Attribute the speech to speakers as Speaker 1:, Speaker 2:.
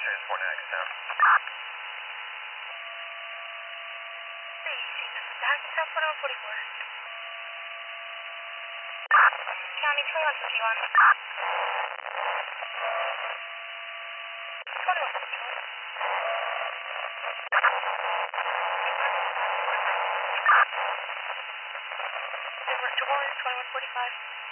Speaker 1: Transport next now.
Speaker 2: Sí, sí, deja que sea por 44. County 2151. 2151. Different to 2145.